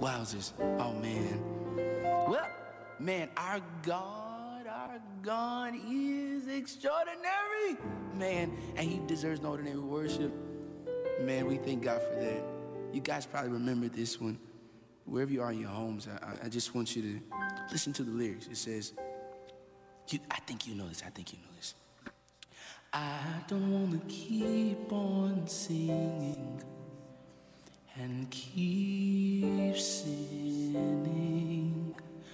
Wowzers. Oh, man. Well, man, our God is extraordinary. Man, and he deserves no ordinary worship. Man, we thank God for that. You guys probably remember this one. Wherever you are in your homes, I just want you to listen to the lyrics. It says, I think you know this. I don't want to keep on singing and keep sinning.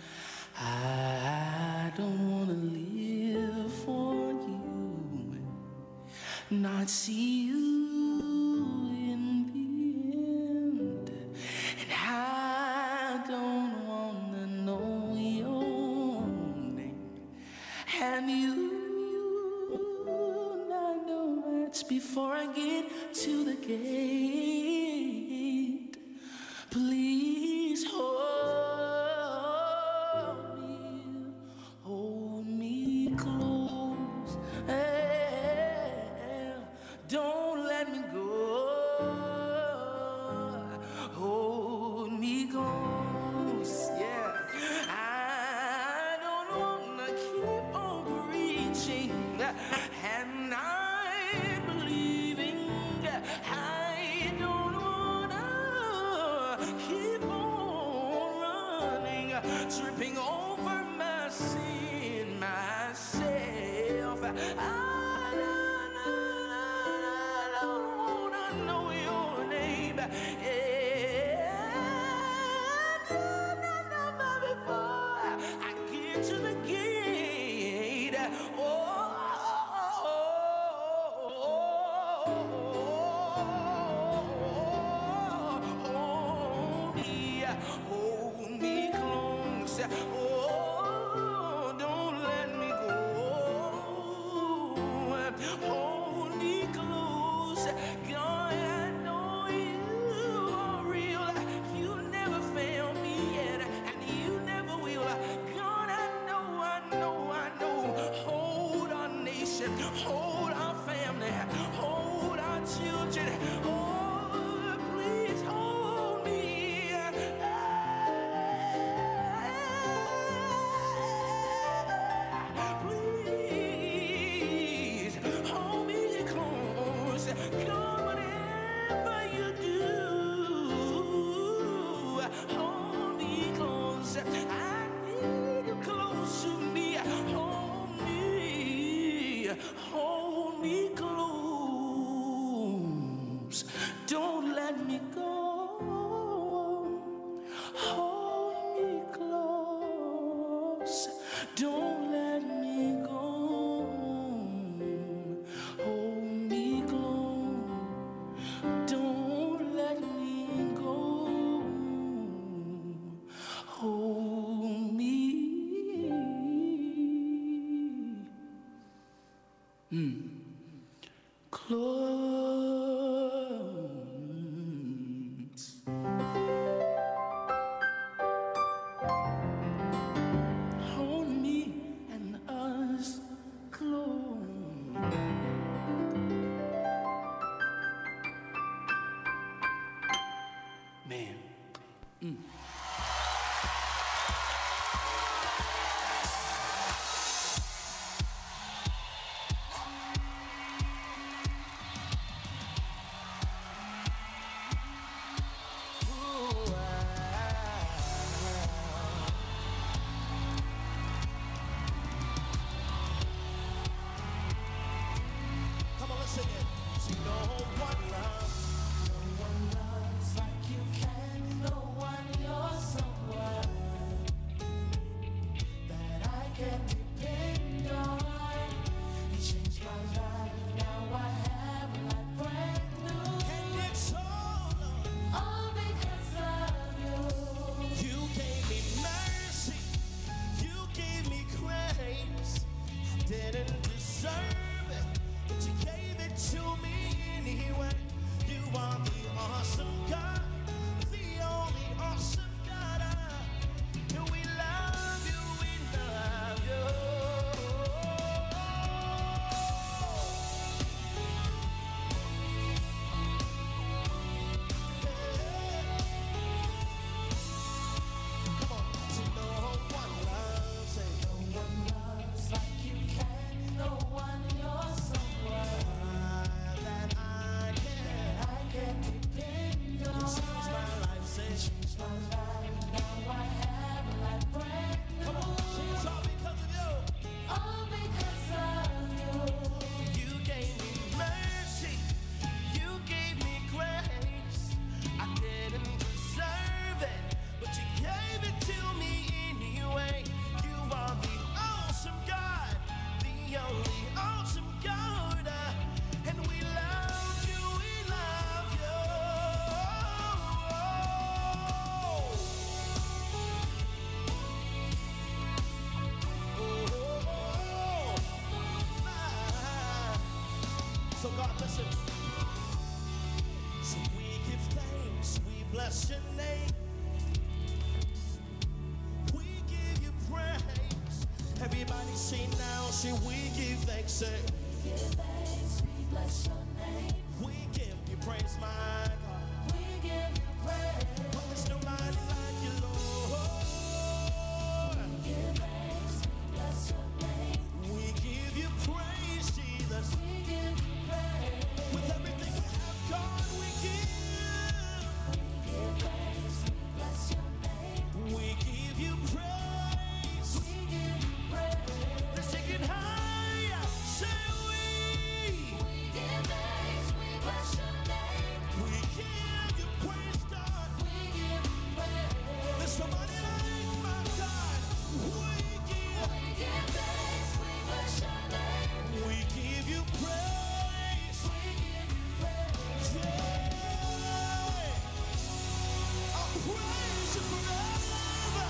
I don't want to live for you, not see you in the end. And I don't want to know your name. And you not know much before I get to the gate. Please hold me close. Don't let me go. Hold me close. Yeah. I don't wanna keep on preaching and I'm believing. I don't wanna keep on running, tripping over my sin myself. I don't wanna know your name. Before I get to the gate. Hold me close. Oh, don't let me go. Hold me close. God, I know you are real. You never failed me yet, and you never will. God, I know. Hold our nation, hold our family, hold our children. Oh, please hold me. Please hold me close. God, whatever you do, hold me close. I need you close to me. Hold me close. Don't let me go. Hold me close. Don't let me go. Hold me close. Don't let me go. Hold me. Close. Hold me and us close. Man. Come on, let's sing it. See, no one loves like you can. No one, you're someone that I can depend on. You changed my life, now I have a life brand new. And it's all because of you. You gave me mercy, you gave me grace. I didn't deserve it, but you gave it to me anyway. You are the awesome God, the only awesome God. And we love you, we love you. God, listen. So we give thanks, we bless your name. We give you praise. Everybody sing now, say we give thanks, say. We give thanks, we bless your name. We give you praise, my God. We give you praise. But there's nobody like you, Lord. We give thanks, we bless your name. We give you praise, Jesus. We give you praise. With everything we have, God, we give. We give thanks, we bless your name. We give you praise. We give you praise. Let's take it higher. Say we. We give thanks, we bless your name. We give you praise, God. We give you praise. There's somebody like my God. We give. We give thanks, we bless your name. We give you praise. We give you praise. Yeah. I'll praise you forever.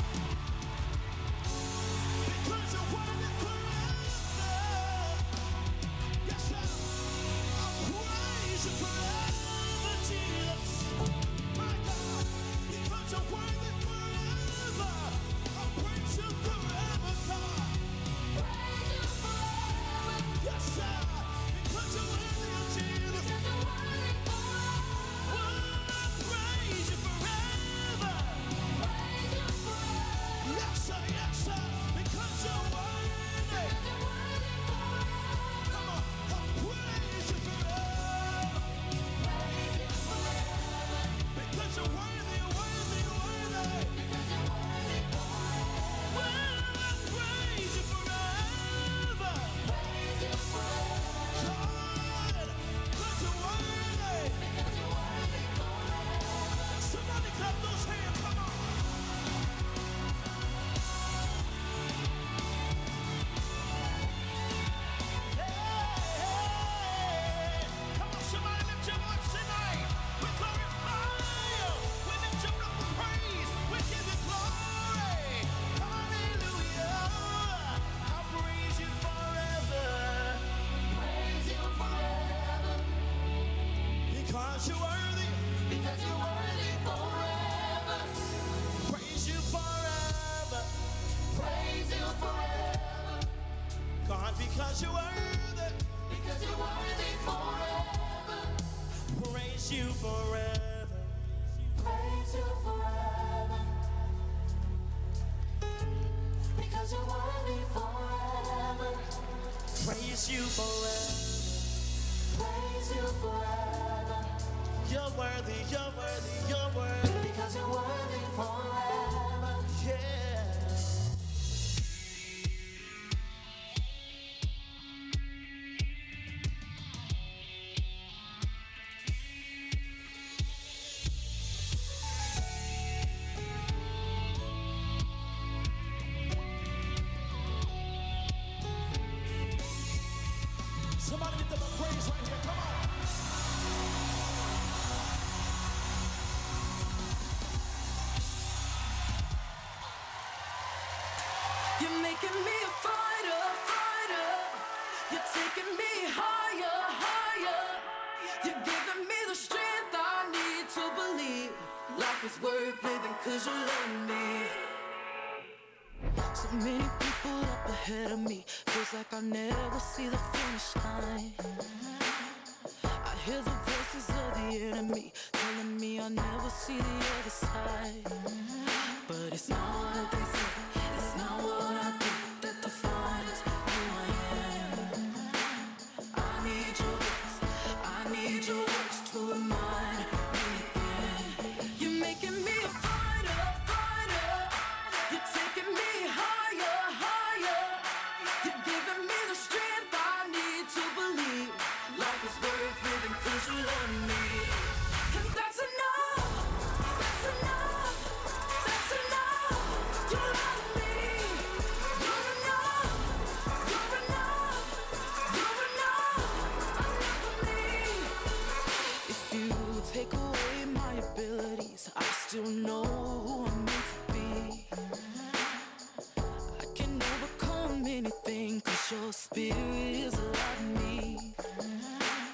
Because you're worthy forever. Yes, sir. I'll praise you forever, Jesus. My God, because you're worthy forever. I'll praise you forever, God. Praise you forever. Yes, sir. Because you're worthy, Jesus. Because you're worthy forever. I'll praise you forever. Praise you forever. Yes, sir. Yes, sir. Because you're worthy. Because you're worthy forever. Come on. I'll praise you forever. Praise you forever. Because you're worthy, worthy, worthy. Because you're worthy forever. I'll praise you forever. Praise you forever. God, because you're worthy. Because you're worthy forever. Somebody clap those hands. Come on. Hey, come on, somebody lift your voice tonight. We glorify you. We lift you up with praise. We give you glory. Hallelujah. I'll praise you forever. Praise you forever. Because you're worthy. Because you're worthy forever. Praise you forever. Praise you forever. God, because you're worthy. Because you're worthy forever. Praise you forever. Praise you forever. Because you're worthy forever. Praise you forever. Praise you forever. You're worthy, you're worthy, you're worthy. Because you're worthy forever. Yeah. Somebody lift up a praise right here. Come on. You're making me a fighter, fighter. You're taking me higher, higher. You're giving me the strength I need to believe life is worth living 'cause you love me. So many people up ahead of me, feels like I'll never see the finish line. I hear the voices of the enemy telling me I'll never see the other side. But it's not what they say, it's not what I do that defines who I am. I need your voice, I need your words to remind me again. You're making me a fighter, fighter. You're taking me higher, higher. You're giving me the strength I need to believe life is worth living 'cause you love me. And that's enough, that's enough, that's enough. You love me. You're enough, you're enough, you're enough, enough for me. If you take away my abilities, I still know who I'm meant to be. I can overcome anything 'cause your spirit is alive in me.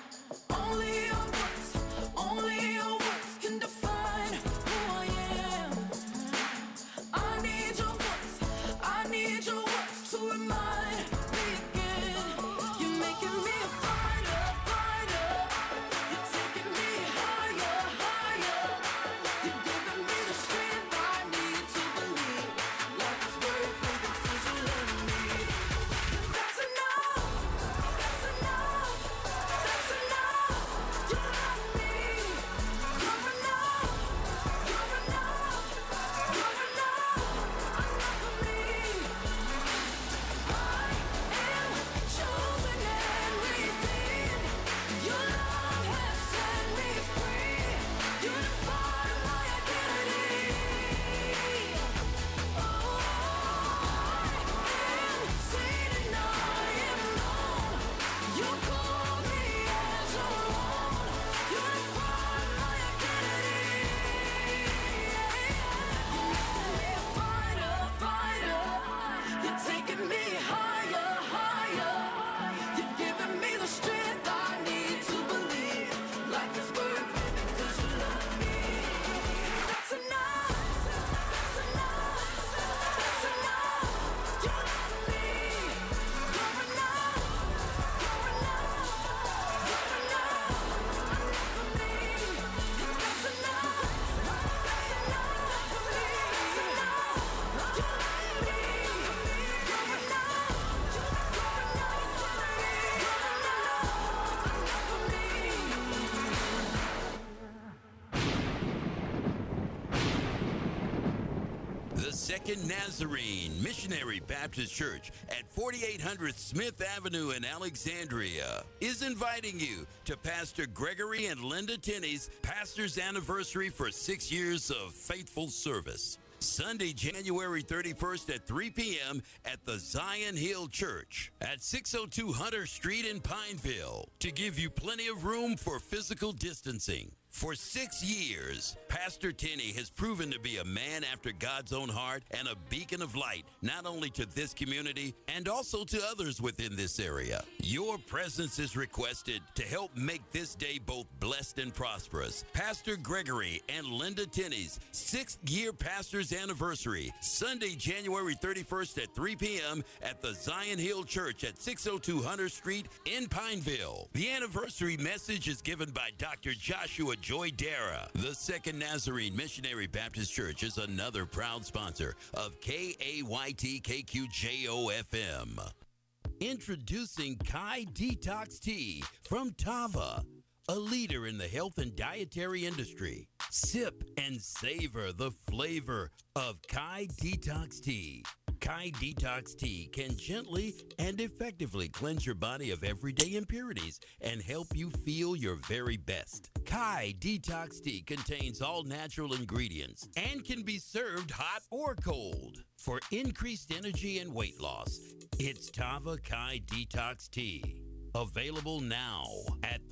Second Nazarene Missionary Baptist Church at 4800 Smith Avenue in Alexandria is inviting you to Pastor Gregory and Linda Tenney's pastor's anniversary for 6 years of faithful service. Sunday, January 31st at 3 p.m. at the Zion Hill Church at 602 Hunter Street in Pineville to give you plenty of room for physical distancing. For 6 years, Pastor Tenney has proven to be a man after God's own heart and a beacon of light, not only to this community and also to others within this area. Your presence is requested to help make this day both blessed and prosperous. Pastor Gregory and Linda Tenney's 6th year pastor's anniversary, Sunday, January 31st at 3 p.m. at the Zion Hill Church at 602 Hunter Street in Pineville. The anniversary message is given by Dr. Joshua Joy Dara. The Second Nazarene Missionary Baptist Church is another proud sponsor of KAYT KQJO FM. Introducing Kai Detox Tea from Tava, a leader in the health and dietary industry. Sip and savor the flavor of Kai Detox Tea. Kai Detox Tea can gently and effectively cleanse your body of everyday impurities and help you feel your very best. Kai Detox Tea contains all natural ingredients and can be served hot or cold. For increased energy and weight loss, it's Tava Kai Detox Tea. Available now at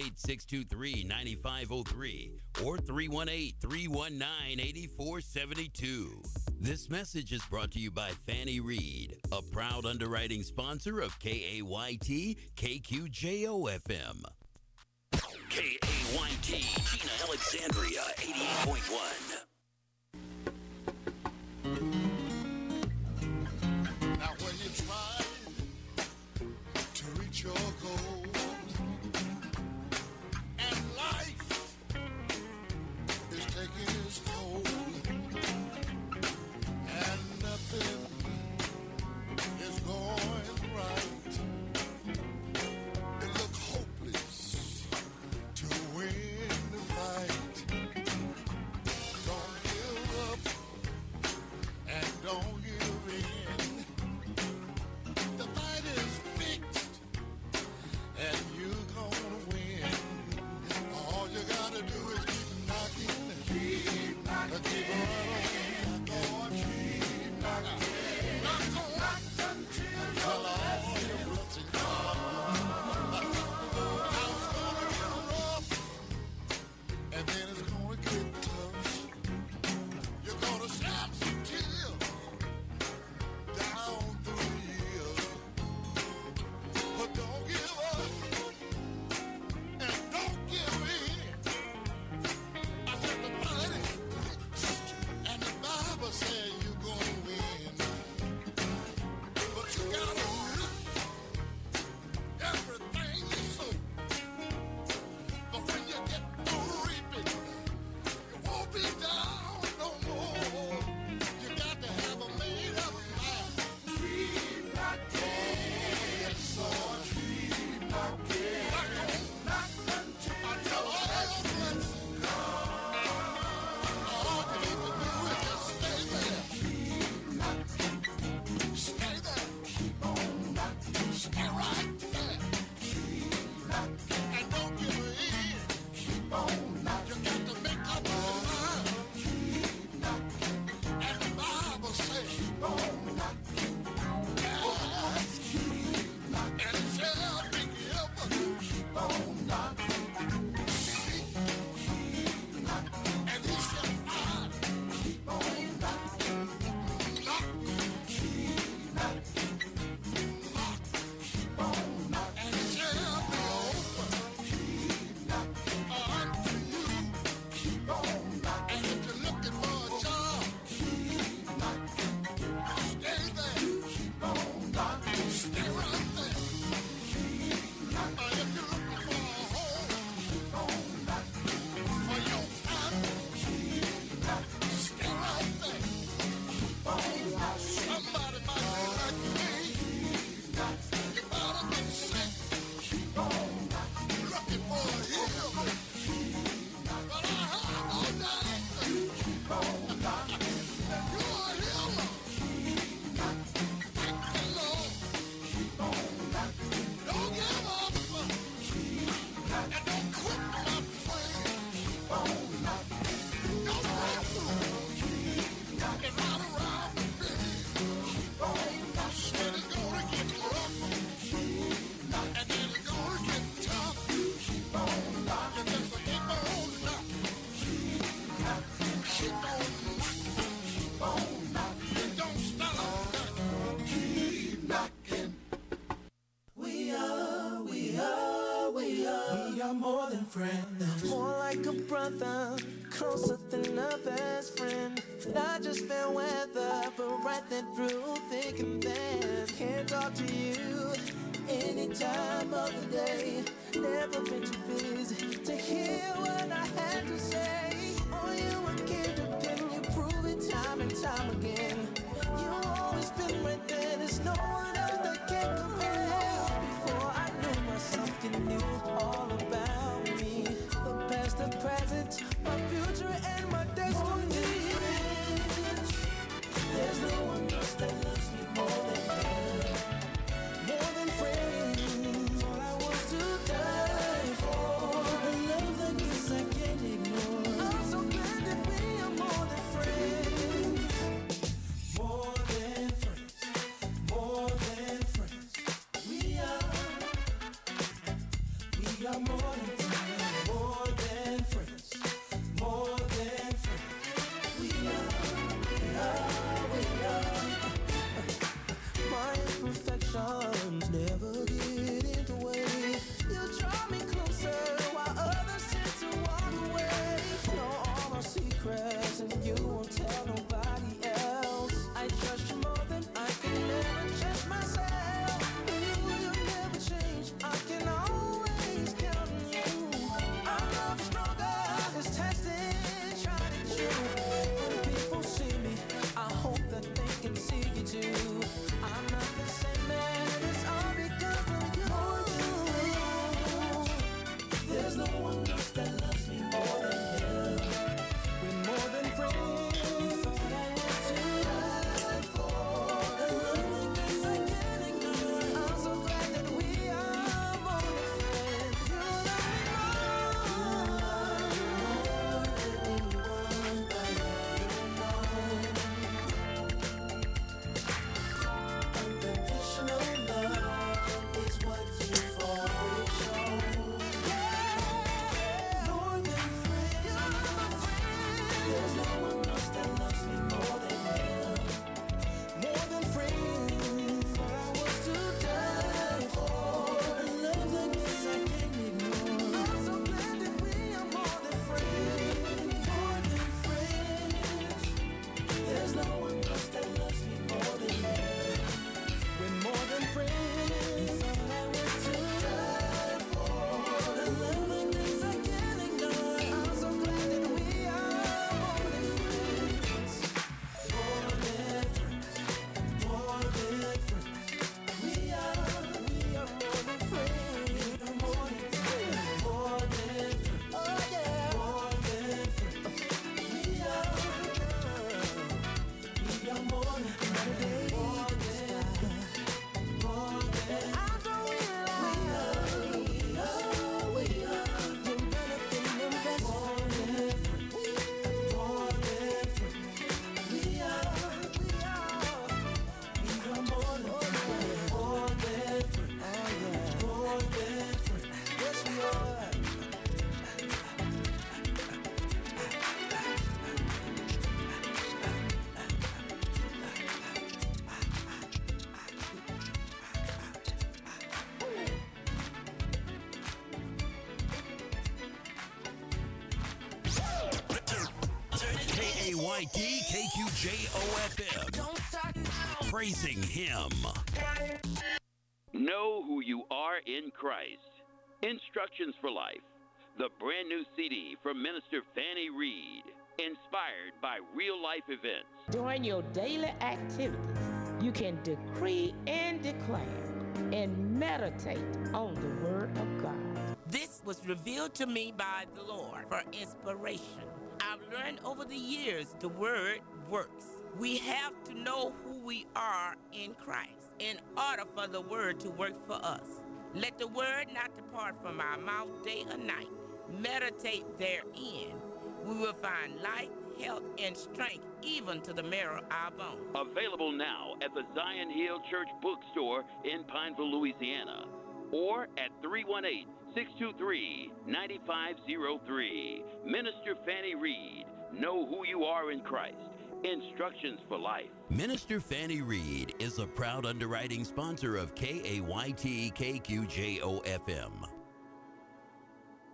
318-623-9503 or 318-319-8472. This message is brought to you by Fannie Reed, a proud underwriting sponsor of KAYT KQJO FM. KAYT, Gina Alexandria, 88.1. Now when you try to reach your goal and life is taking its toll and nothing is going right, it looks hopeless to win the fight. Don't are more than friends. More like a brother, closer than a best friend. Not just fair weather, but right then through thick and thin. Can't talk to you any time of the day. Never been too busy to hear what I had to say. Oh, you a kid again, you prove it time and time again. You always been right there, there's no one else that can compare. Before I knew myself, you knew all about me. The past, the present, my future and my destiny. There's no one else that loves me more than you. More than friends, all I was to die for. A love that guess I can't ignore. I'm so glad that we are more than friends. More than friends, more than friends. We are more than friends. More than friends, more than friends. We are. My imperfections never get in the way. You draw me closer while others tend to walk away. Know all my secrets and you won't tell nobody else. I trust you more than I can ever trust myself. You'll never change, I can always count on you. Our love stronger, it's tested, tried and true. When people see me, I hope that they can see you too. I'm not the same man, it's all because of you. There's no one else that loves me more than you. We're more than friends. Thought I was to die for. A love like this I can't ignore. I'm so glad that we are more than friends. You love me more than anyone but unconditional love is what you've always shown. More than friends. There's no one else that loves me more than you. More than friends. Thought I was to die for. A love like this I can't ignore. I'm so glad that we are more than friends. More than friends. There's no one else that loves me more than you. We're more than friends. Thought I was to die for. A love like this I can't ignore. I'm so glad that we are more than friends. More than friends. More than friends. We are more than friends. More than friends. More than friends. Oh yeah. More than friends. We are more than friends. More than more than I'm so realized we are you're better than the best. More than friends. More than friends. We are more than friends. More than friends. More than friends. Yes, we are. KAYT KQJOFM. Don't start now. Praising Him. Know who you are in Christ. Instructions for Life. The brand new CD from Minister Fanny Reed. Inspired by real life events. During your daily activities, you can decree and declare and meditate on the Word of God. This was revealed to me by the Lord for inspiration. I've learned over the years the Word works. We have to know who we are in Christ in order for the Word to work for us. Let the Word not depart from our mouth day or night. Meditate therein. We will find life, health, and strength even to the marrow of our bones. Available now at the Zion Hill Church Bookstore in Pineville, Louisiana, or at 318-623-9503. Minister Fanny Reed. Know who you are in Christ. Instructions for Life. Minister Fanny Reed is a proud underwriting sponsor of KAYT KQJOFM.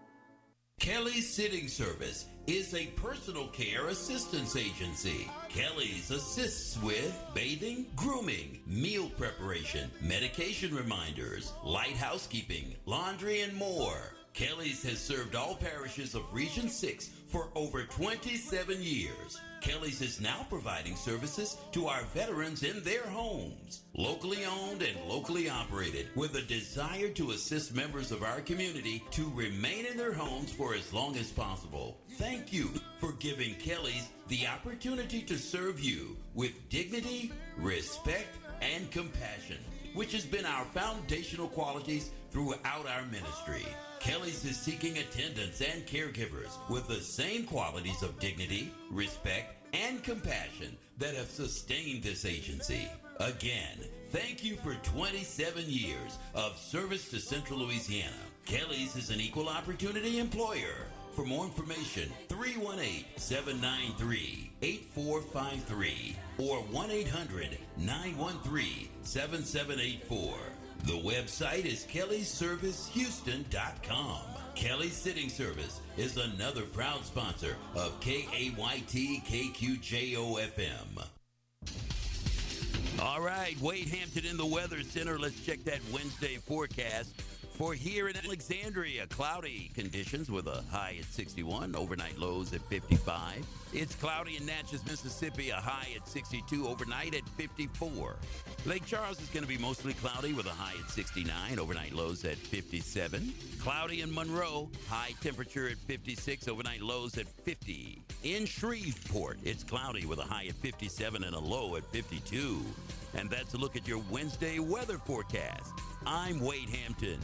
Kelly's Sitting Service is a personal care assistance agency. Kelly's assists with bathing, grooming, meal preparation, medication reminders, light housekeeping, laundry, and more. Kelly's has served all parishes of Region 6 for over 27 years. Kelly's is now providing services to our veterans in their homes. Locally owned and locally operated, with a desire to assist members of our community to remain in their homes for as long as possible. Thank you for giving Kelly's the opportunity to serve you with dignity, respect, and compassion, which has been our foundational qualities throughout our ministry. Kelly's is seeking attendants and caregivers with the same qualities of dignity, respect, and compassion that have sustained this agency. Again, thank you for 27 years of service to Central Louisiana. Kelly's is an equal opportunity employer. For more information, 318-793-8453 or 1-800-913-7784. The website is kellysservicehouston.com. Kelly's Sitting Service is another proud sponsor of KAYT KQJO FM. All right, Wade Hampton in the Weather Center. Let's check that Wednesday forecast. For here in Alexandria, cloudy conditions with a high at 61, overnight lows at 55. It's cloudy in Natchez, Mississippi, a high at 62, overnight at 54. Lake Charles is going to be mostly cloudy with a high at 69, overnight lows at 57. Cloudy in Monroe, high temperature at 56, overnight lows at 50. In Shreveport, it's cloudy with a high at 57 and a low at 52. And that's a look at your Wednesday weather forecast. I'm Wade Hampton.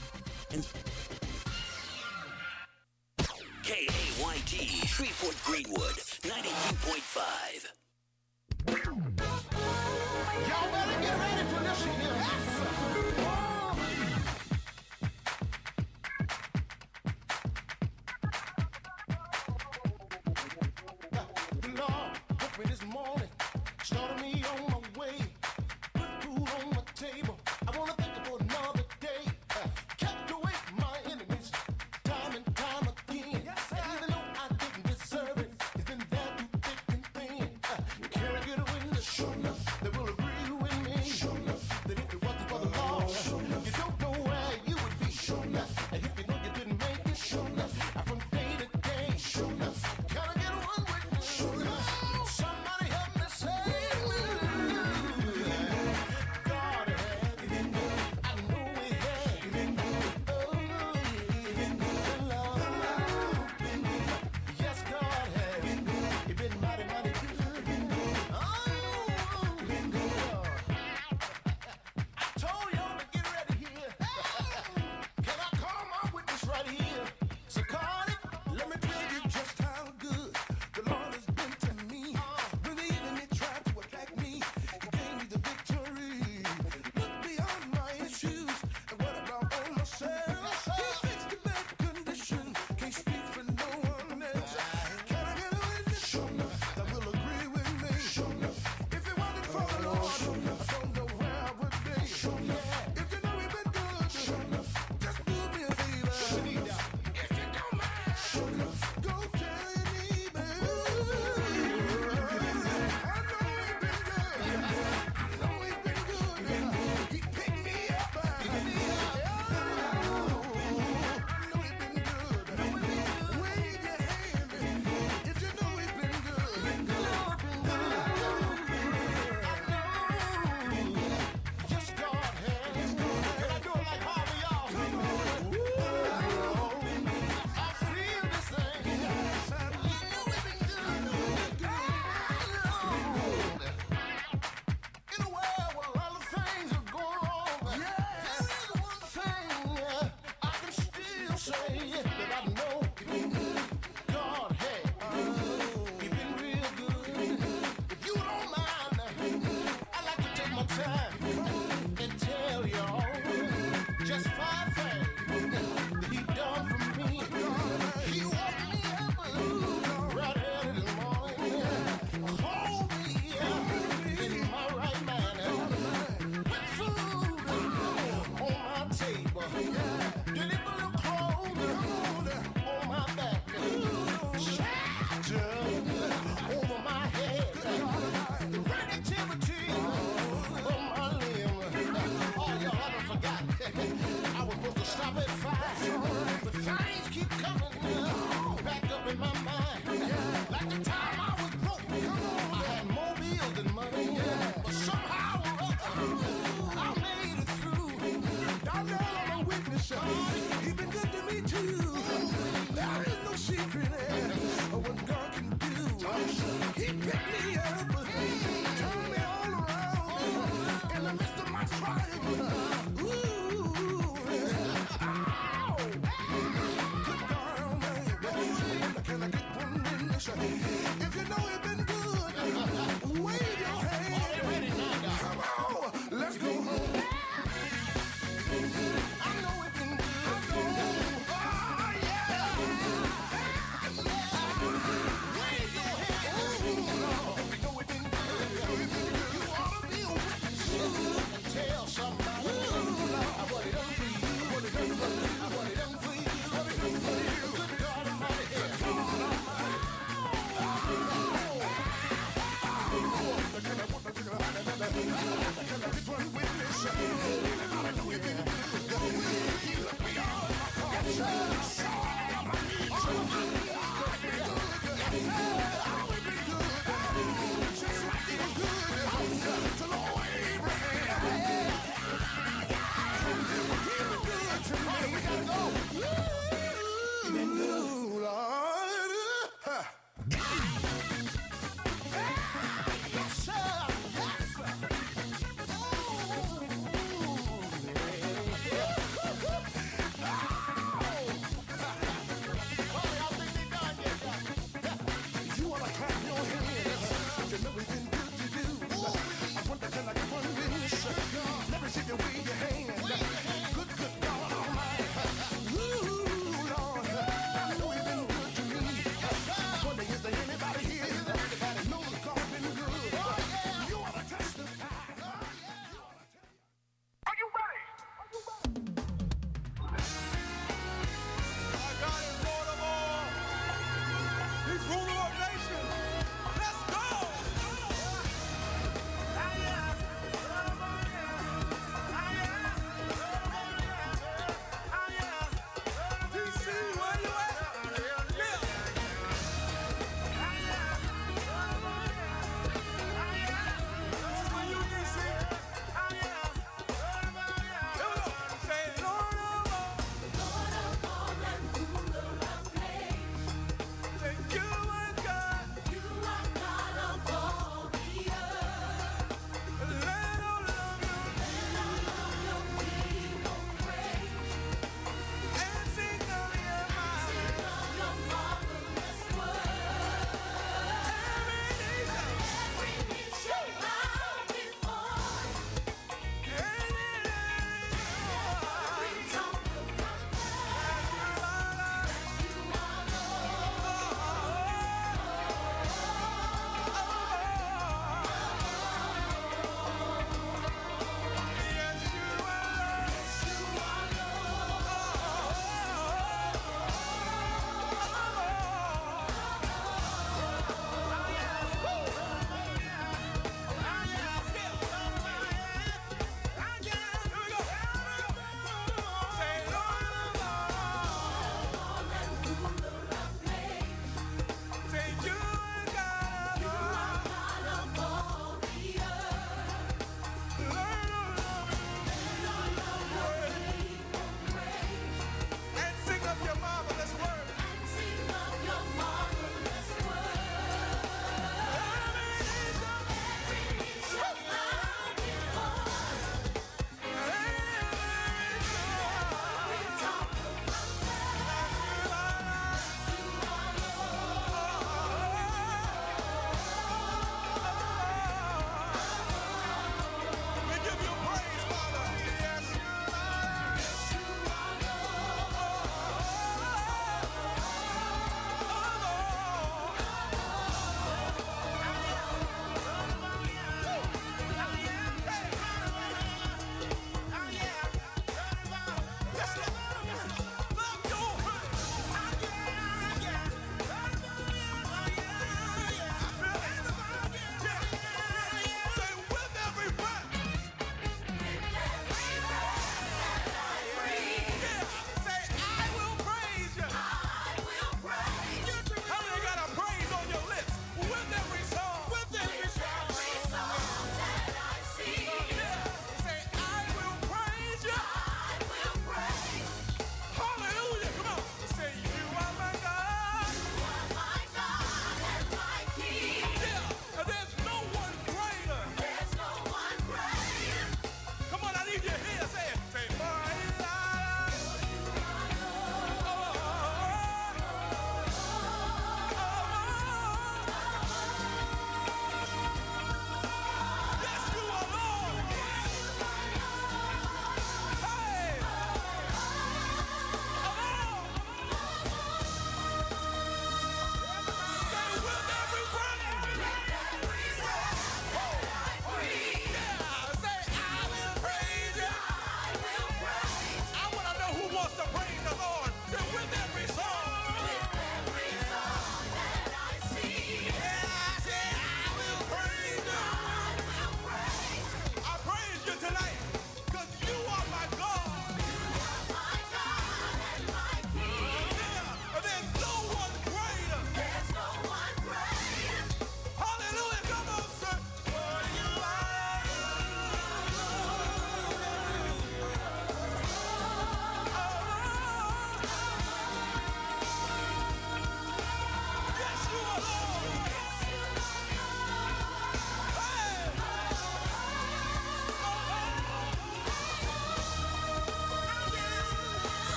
KAYT, Shreveport Greenwood, 92.5. Y'all better get ready for this here. Lord, woke me this morning, started me on my way, put food on my table. I want to thank you for another day. Kept away my enemies, time and time again. And even though I didn't deserve it, it's been there through thick and thin. Can I get a witness? Sure enough, they will agree with me. Sure enough, that if it wasn't for the Lord, sure enough, you don't know where you would be. Sure enough, and if you know you didn't make it, sure enough, from day to day, sure enough. Can I get one witness? Sure enough, somebody help me say, God had been good. I know He had been good. Oh, been good, Lord. Yes, God had been good. He been mighty, mighty good. Oh, been good. I told y'all to get ready here. Can I call my witness right here? So Cardi, let me tell you just how good the Lord has been to me. When the enemy tried to attack me, He gave me the victory. Look beyond my issues and what about on myself? He fixed the bad condition. Can't speak for no one else. Can I get a witness? Sure enough, that will agree with me. Sure enough, if it wasn't for the Lord, I don't know where I would be. Sure enough, if you know He's been good, sure enough, just do me a favor. If you don't mind, sure enough, go tell your neighbor. I know He's been good. I know He's been good. He picked me up. I know He's been good. Wave your hand if you know He's been good. Yes, God has. Can I do it like Harvey, y'all? I feel this thing. I know He's been good. In a world where a lot of things are going wrong, there is one thing I can still say that I know He's been good. God has. He's been real good. If you don't mind, I'd like to take my time and tell y'all just 5 things that He done for me. He woke me up right early this morning, hold me in my right mind, put food on my table, deliver the clothes on my been fine. But things keep coming back up in my mind. Like the time I was broke. I had more bills than money. But somehow or other, I made it through. Darnell, I'm a witness. He been good to me too. There is no secret of what God can do. He picked me up, turned me all around in the midst of my trial. Ooh, ow! Good God, man. Can I get one witness? If you know you've been good, wave your hand. Come on, let's go home. I know it's been good. Oh, yeah. Wave your hand. If you know it's been good, you ought to be a witness and tell somebody what it done for you, what it done for you, what it done for you, what it done for you. Good God Almighty, good God Almighty. Can I get one witness? Anybody know you've been good? He looked me all my faults. All my needs. I've been good. I've been good. Just like he was good to Lord Abraham. He been good to me. We gotta go. He been good, Lord. Yes, sir. Yes, sir.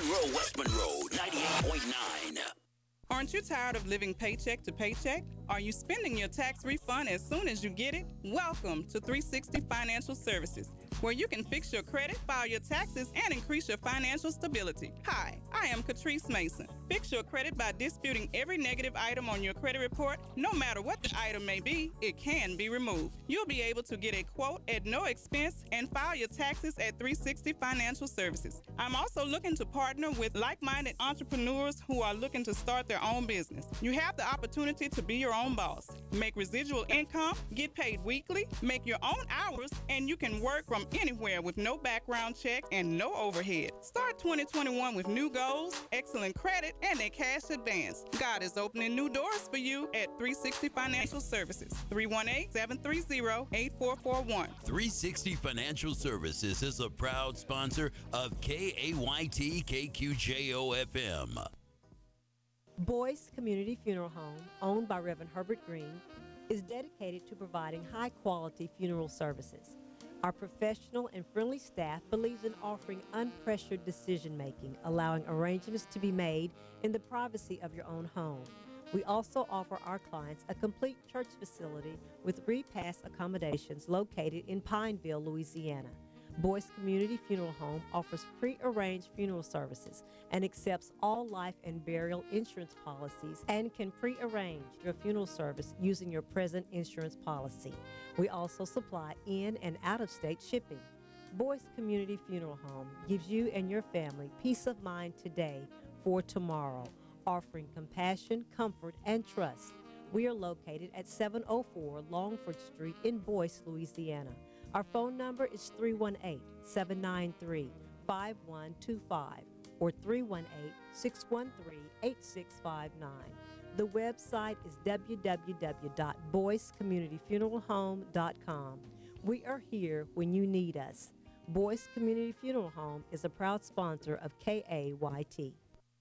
Monroe, West Monroe, 98.9. Aren't you tired of living paycheck to paycheck? Are you spending your tax refund as soon as you get it? Welcome to 360 Financial Services, where you can fix your credit, file your taxes, and increase your financial stability. Hi, I am Catrice Mason. Fix your credit by disputing every negative item on your credit report. No matter what the item may be, it can be removed. You'll be able to get a quote at no expense and file your taxes at 360 Financial Services. I'm also looking to partner with like-minded entrepreneurs who are looking to start their own business. You have the opportunity to be your own boss, make residual income, get paid weekly, make your own hours, and you can work from anywhere with no background check and no overhead. Start 2021 with new goals, excellent credit, and a cash advance. God is opening new doors for you at 360 Financial Services, 318-730-8441. 360 Financial Services is a proud sponsor of KAYT KQJO FM. Boyce Community Funeral Home, owned by Reverend Herbert Green, is dedicated to providing high-quality funeral services. Our professional and friendly staff believes in offering unpressured decision-making, allowing arrangements to be made in the privacy of your own home. We also offer our clients a complete church facility with repast accommodations located in Pineville, Louisiana. Boyce Community Funeral Home offers pre-arranged funeral services and accepts all life and burial insurance policies and can pre-arrange your funeral service using your present insurance policy. We also supply in and out-of-state shipping. Boyce Community Funeral Home gives you and your family peace of mind today for tomorrow, offering compassion, comfort, and trust. We are located at 704 Longford Street in Boyce, Louisiana. Our phone number is 318-793-5125 or 318-613-8659. The website is www.boycecommunityfuneralhome.com. We are here when you need us. Boyce Community Funeral Home is a proud sponsor of KAYT.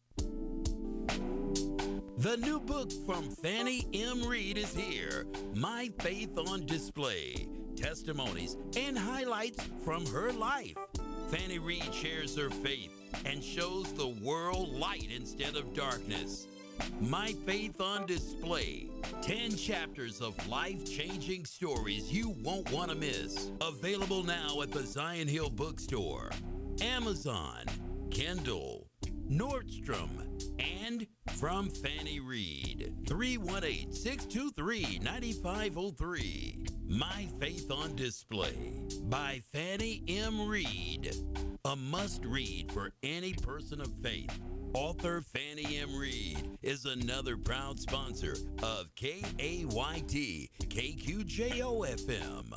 The new book from Fannie M. Reed is here, My Faith on Display. Testimonies and highlights from her life. Fannie Reed shares her faith and shows the world light instead of darkness. My Faith on Display. 10 chapters of life-changing stories you won't want to miss. Available now at the Zion Hill Bookstore, Amazon, Kindle, Nordstrom, and from Fannie Reed. 318-623-9503. My Faith on Display by Fannie M. Reed. A must-read for any person of faith. Author Fannie M. Reed is another proud sponsor of KAYT KQJO FM.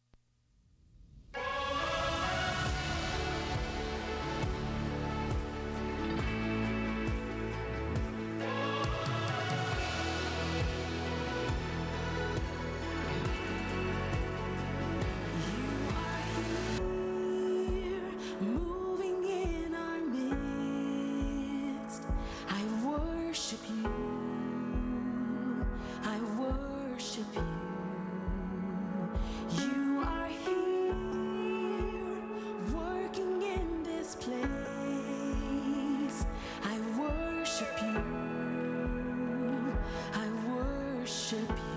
Moving in our midst, I worship you. I worship you. You are here, working in this place. I worship you. I worship you.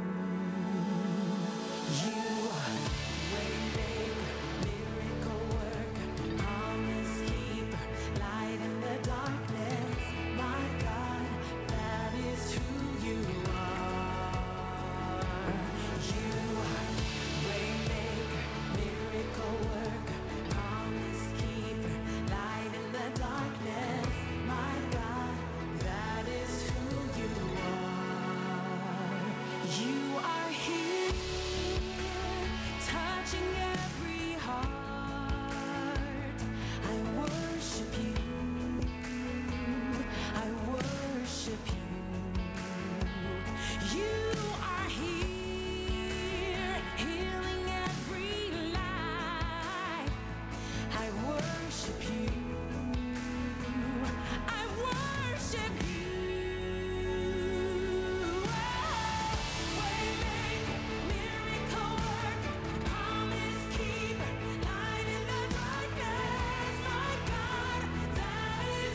You are waymaker, miracle worker, promise keeper, light in the darkness. My God, that is who you are. You are waymaker, miracle worker, promise keeper, light in the darkness. My God, that is who you are. You are here, touching every heart. I worship you. I worship you. You are here, healing every life. I worship you. I worship you. Waymaker, miracle worker, promise keeper, light in the darkness. My God, that is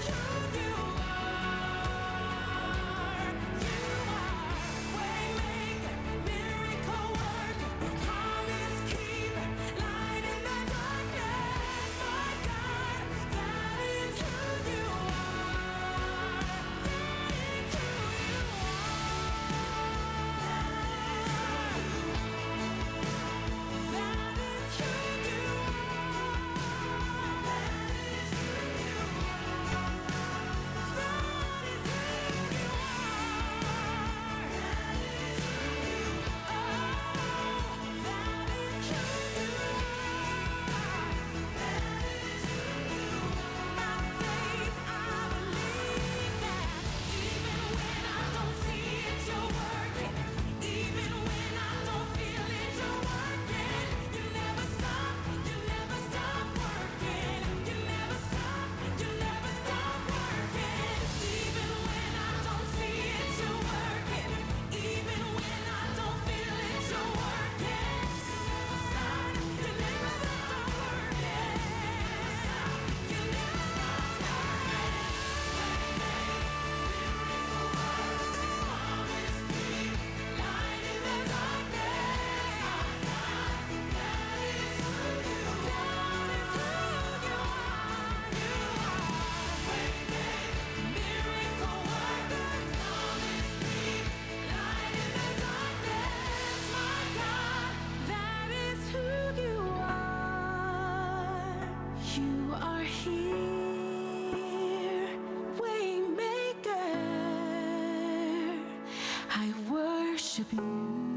worship you.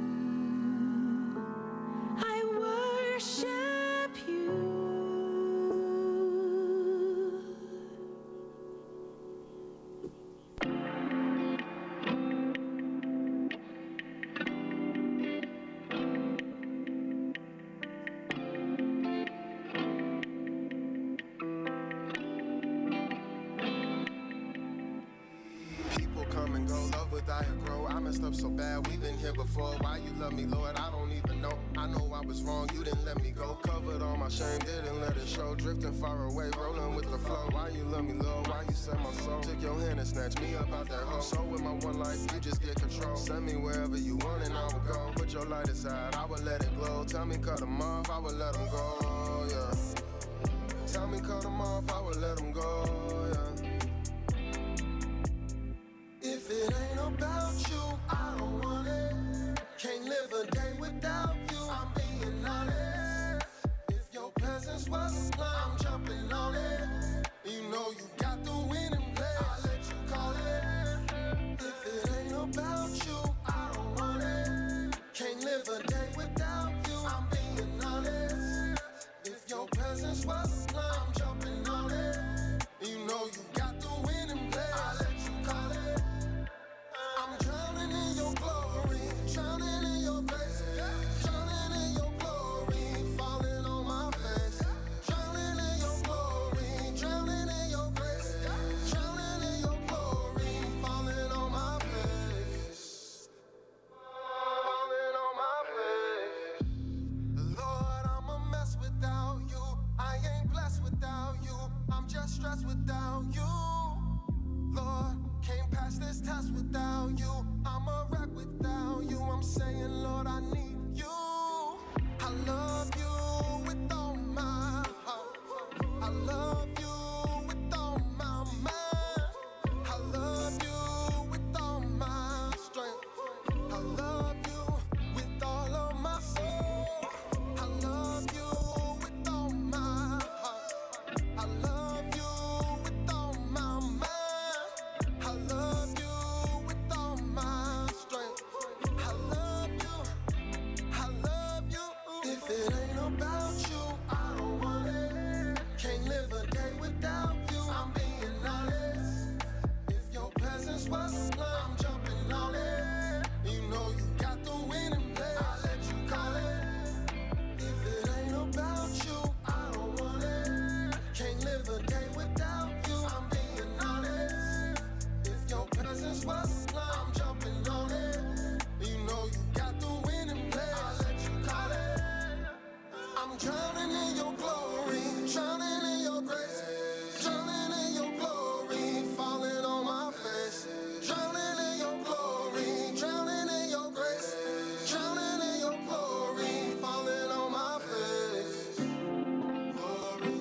I worship you. People come and go, love without a grow. I messed up so bad, we've been here before. Why you love me, Lord, I don't even know. I know I was wrong, you didn't let me go. Covered all my shame, didn't let it show. Drifting far away, rolling with the flow. Why you love me, Lord, why you set my soul? Took your hand and snatched me up out that hole. So with my one life, you just get control. Send me wherever you want and I will go. Put your light aside, I will let it glow. Tell me cut them off, I will let them go, yeah. Tell me cut them off, I will let them go, yeah. If it ain't about you, I don't want it. Can't live a day without you, I'm being honest. If your presence was a plan, I'm jumping on it. You know you got the winning play, I'll let you call it. If it ain't about you, I don't want it. Can't live a day without you, I'm being honest. If your presence was a plan, I'm jumping on it. You know you got the winning play, I'll let you call it. I'm drowning in your glory, drowning in your grace, drowning in your glory, falling on my face. Drowning in your glory, drowning in your grace, drowning in your glory, falling on my face. Falling on my face. Lord, I'm a mess without you. I ain't blessed without you. I'm just stressed without you. Lord, can't pass this test without you. I'm a wreck without you. I'm saying, Lord, I need you. I love you with all my heart. I love you with all my mind. I love you with all my strength. I love you with all of my soul. I love you with all my heart. I love you with all my mind. I love you with all my strength. I love you. I love you. If it ain't about you, I don't want it. Can't live a day without you, I'm being honest. If your presence was a plan, I'm jumping on it. You know you got the winning play, I'll let you call it. If it ain't about you, I don't want it. Can't live a day without you, I'm being honest. If your presence was a plan, I'm jumping on it. You know you got the winning play, I'll let you call it. I'm drowning in your glory, drowning in your grace, drowning in your glory, falling on my face. Drowning in your glory, drowning in your grace, drowning in your glory, falling on my face. Glory,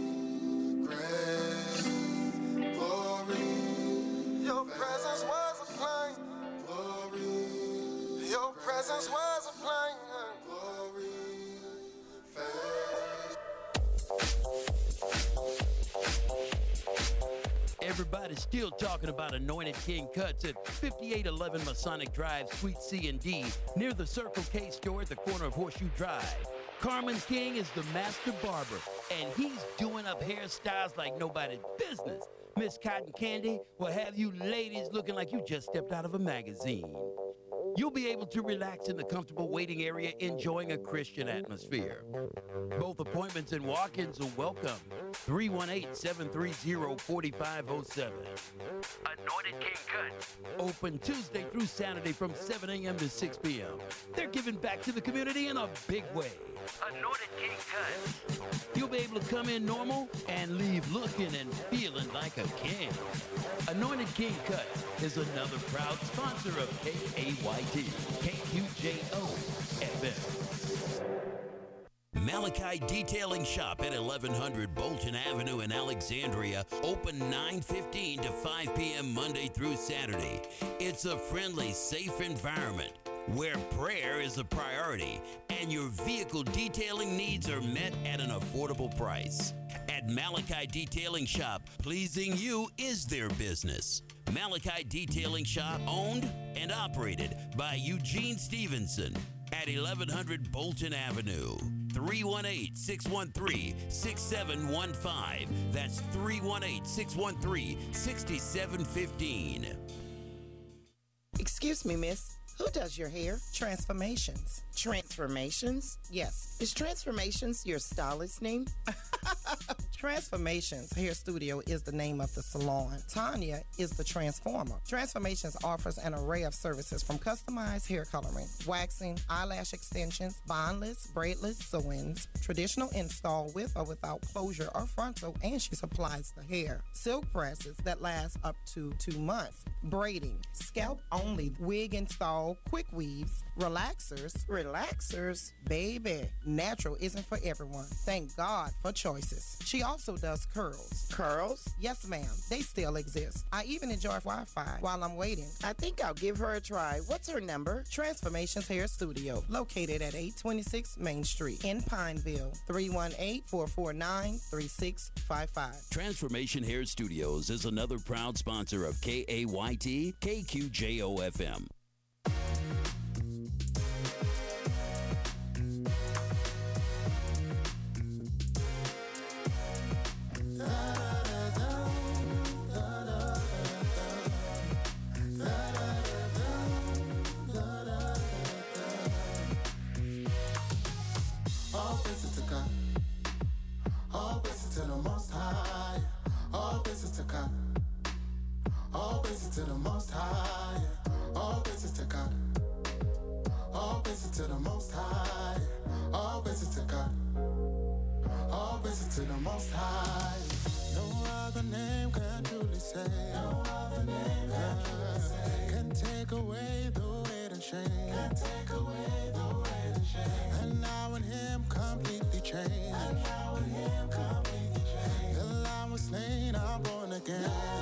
grace, glory. Your presence was a flame. Glory. Your presence was a flame. Glory. Everybody's still talking about Anointed King Cuts at 5811 Masonic Drive, Suite C and D, near the Circle K store at the corner of Horseshoe Drive. Carmen King is the master barber, and he's doing up hairstyles like nobody's business. Miss Cotton Candy will have you ladies looking like you just stepped out of a magazine. You'll be able to relax in the comfortable waiting area, enjoying a Christian atmosphere. Both appointments and walk-ins are welcome. 318-730-4507. Anointed King Cuts. Open Tuesday through Saturday from 7 a.m. to 6 p.m. They're giving back to the community in a big way. Anointed King Cuts. You'll be able to come in normal and leave looking and feeling like a king. Anointed King Cuts is another proud sponsor of KAYT, KQJO FM. Malachi Detailing Shop at 1100 Bolton Avenue in Alexandria, open 9:15 to 5 p.m. Monday through Saturday. It's a friendly, safe environment where prayer is a priority and your vehicle detailing needs are met at an affordable price. At At Malachi Detailing Shop, pleasing you is their business. Malachi Detailing Shop, owned and operated by Eugene Stevenson at 1100 Bolton Avenue. 318-613-6715. That's 318-613-6715. Excuse me, miss. Who does your hair? Transformations. Transformations? Yes. Is Transformations your stylist name? Transformations Hair Studio is the name of the salon. Tanya is the transformer. Transformations offers an array of services from customized hair coloring, waxing, eyelash extensions, bondless, braidless sew-ins, traditional install with or without closure or frontal, and she supplies the hair. Silk presses that last up to 2 months. Braiding, scalp only, wig install, quick weaves, relaxers, baby. Natural isn't for everyone. Thank God for choices. She also does curls. Curls? Yes, ma'am. They still exist. I even enjoy Wi-Fi while I'm waiting. I think I'll give her a try. What's her number? Transformations Hair Studio, located at 826 Main Street in Pineville. 318-449-3655. Transformation Hair Studios is another proud sponsor of KAYT KQJO-FM. All praises to God. All praises to the Most High. All praises to God. All praises to the Most High. All praises to God. All praises to the Most High. All praises to God. All praises to the Most High. No other name can truly save. No other name can take away the weight and shame. Can take away the weight and shame. And now in Him completely changed. And now in Him completely changed. The Lamb was slain, I'm born again.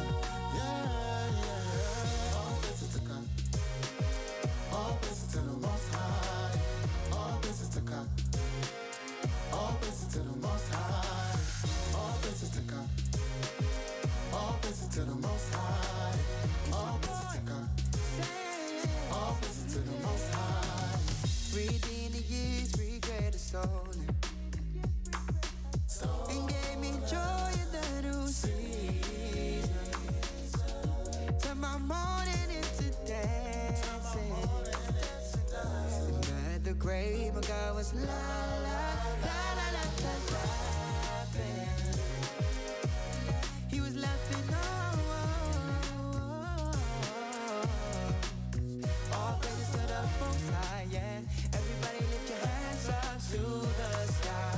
Yeah. All praises to God. All praises to the Most High. All praises to God. All praises to the Most High. All praises to God. All praises to the Most High. All praises to God. All praises to the Most High. Redeemed the years, regret the soul. And gave me joy in the new season. Turn my mourning into dancing. And at the grave, my God was la la la la la la laughing. He was laughing, oh. All praises to the Most High, yeah. Everybody lift your hands up to the sky.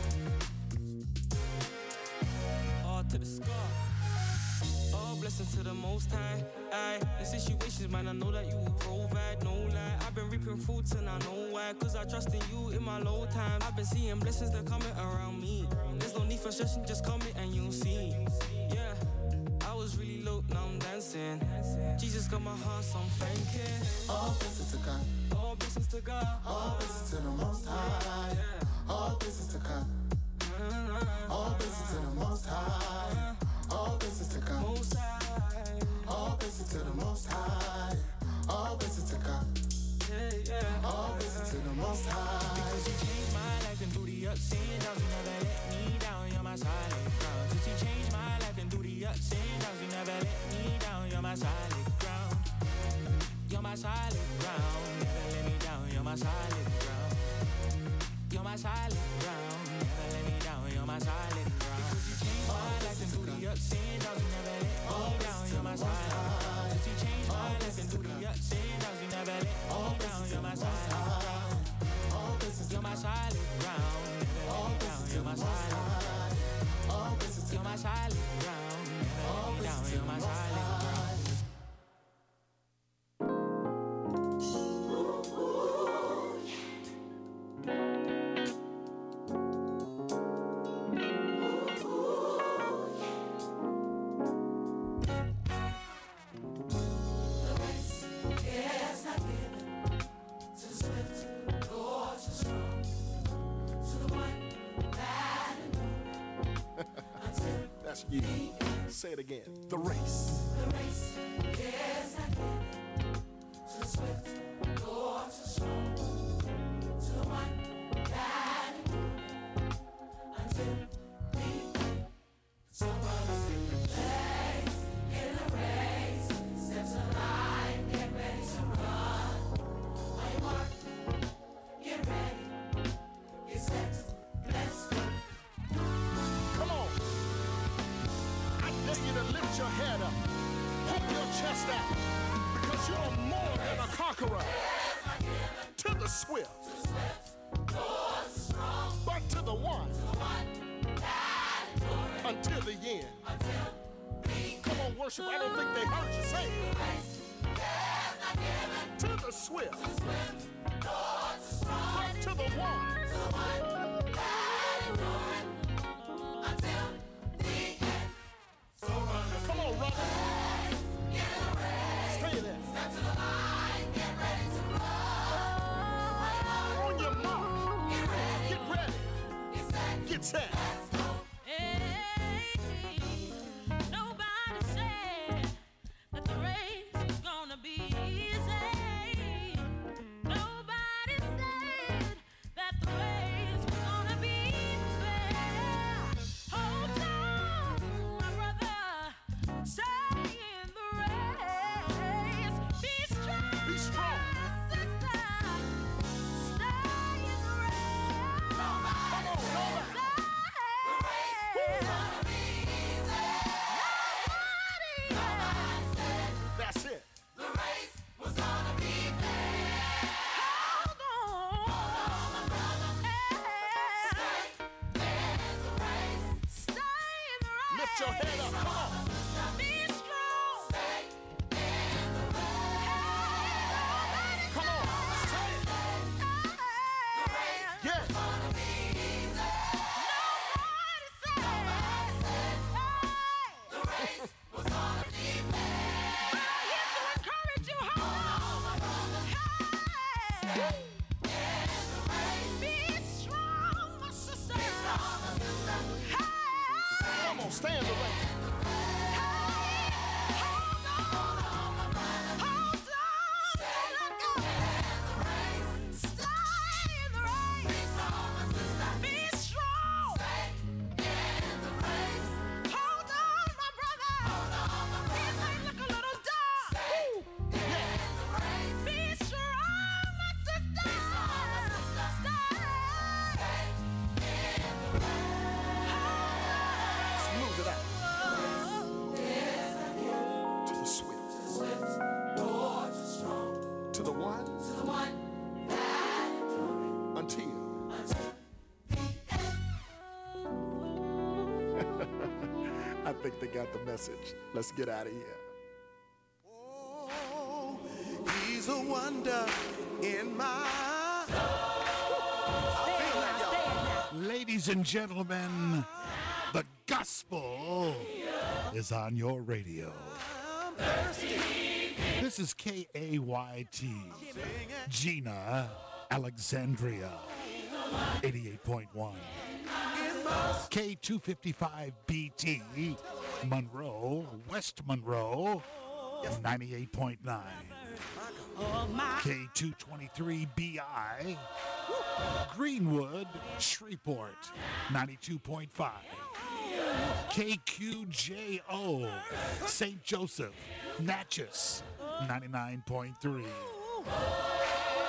All to the sky. All blessings to the Most High. In situations, man, I know that you will provide, no lie. I've been reaping fruits and I know why. Cause I trust in you in my low times. I've been seeing blessings that coming around me. There's no need for stressing, just come in and you'll see. Yeah, I was really low, now I'm dancing. Jesus got my heart, so I'm thanking. All praises to God. All blessings to God. All praises to the Most High. All praises to God. All praises to the Most High. All praises to God. Most High. All praises to the Most High. All praises to God. All praises to the Most High. Because you changed my life and through the ups and downs, you never let me down. You're my solid ground. Because you changed my life and through the ups and downs, you never let me down. You're my solid ground. You're my solid ground. Never let me down. You're my solid ground. You're my solid ground. Never let me down. You're my solid ground. Because you changed my life and through the ups and downs, you never let me down. You're my solid ground. Because you changed my life and through the ups and downs, you never let me down. You're my solid ground. You're my solid ground. Never let me down. You're my solid ground. You're my solid ground. Never let me down. You're my solid ground. Yeah. ask you, say it again, the race. The race, yes, I give it to the swift, or to the strong, to the one that endures until the someone's legs in a race, steps alive, get ready to run. On your mark, get ready, get set, let's go. Come on. I dare you to lift your head up. Pump your chest out. Because you're more than a conqueror. To the swift. But to the one. Until the end. Come on, worship. I don't think they heard you say it. To the swift. But to the one. Come on, Robert. Stay there. On your mark. Get ready. Get set. Nobody said that the race was gonna be easy. Nobody said that the race was gonna be fair. Hold on, my brother. Stay in the race. Be strong. Be strong. Sister. Stay in the race. Come on, Robert. That's it. Lift your head up. Come on. Come on. Say it. Yes. Come on, stand the way. Smooth it out. To the swift. To the one. Until. I think they got the message. Let's get out of here. He's a wonder in my Ladies and gentlemen, the gospel is on your radio. This is KAYT, Gina, Alexandria, 88.1. K255BT, Monroe, West Monroe, 98.9. K223BI, Greenwood, Shreveport, 92.5. KQJO, St. Joseph, Natchez, 99.3.